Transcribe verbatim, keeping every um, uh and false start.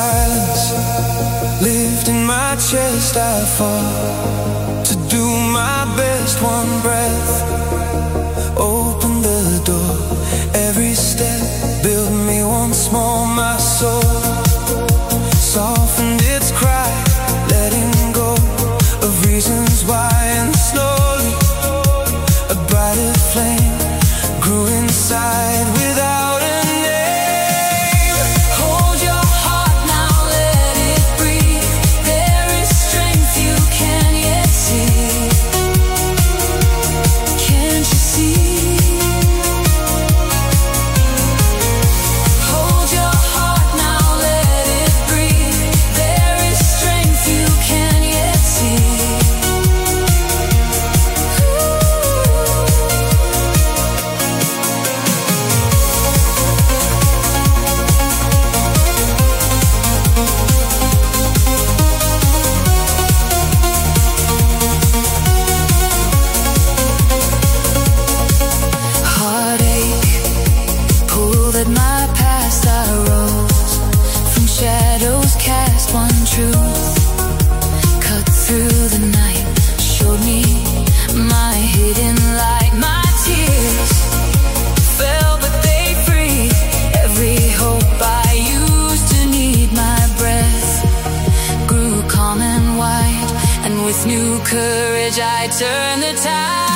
silence lived in my chest. I fought to do my best. One breath opened the door. Every step built me once more. My soul softened its cry, letting go of reasons why. And slowly a brighter flame grew inside without a name. Hold your heart now, let it breathe. There is strength you can yet see. Can't you see? Hold your heart now, let it breathe. There is strength you can yet see. Heartache pulled at my past. I rose from shadows, cast one truth, cut through the night, showed me my hidden light. My tears fell but they freed every hope I used to need. My breath grew calm and wide, and with new courage I turned the tide.